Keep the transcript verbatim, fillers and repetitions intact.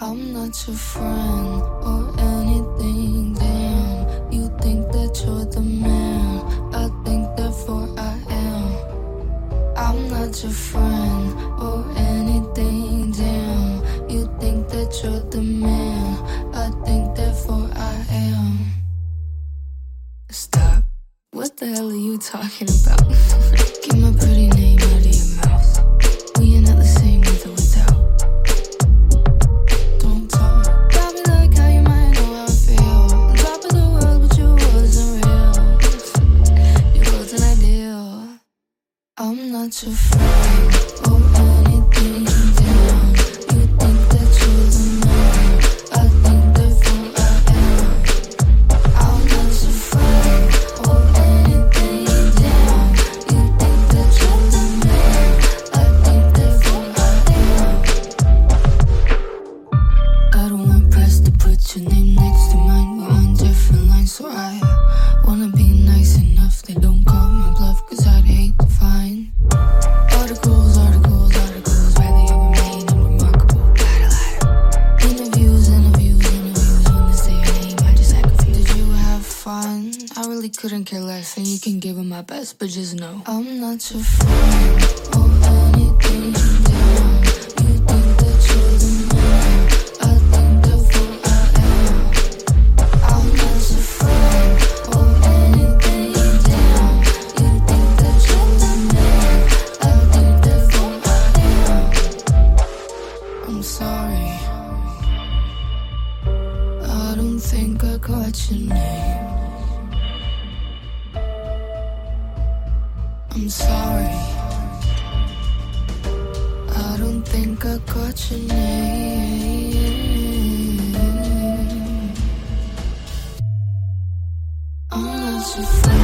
I'm not your friend or anything, damn. You think that you're the man, I think therefore I am. I'm not your friend or anything, damn. You think that you're the man, I think therefore I am. Stop. What the hell are you talking about? Get my pretty name out of your mouth. We are not the same with or without. Don't talk. Got me like how you might know how I feel. On top of the world, but you wasn't real. You wasn't ideal. I'm not your friend or anything, damn. You think that you're the man, I think therefore I am. I'm not your friend or anything, damn. You think that you're the man, I think therefore I am. I don't want press to put your name next to mine. We're on different lines, so I wanna be nice enough. They don't call my bluff, cause I'd hate to find articles, articles, articles, rather you remain unremarkable. Ladder, ladder. Interviews, interviews, interviews. When they say your name, I just act confused. Did you have fun? I really couldn't care less, and you can give it my best, but just know I'm not your friend or anything, damn. You think that you're the man, I think therefore I am. I'm not your friend or anything, damn. You think that you're the man, I think therefore I am. I'm sorry, I don't think I caught your name. I'm sorry, I don't think I caught your name. I'm not your friend.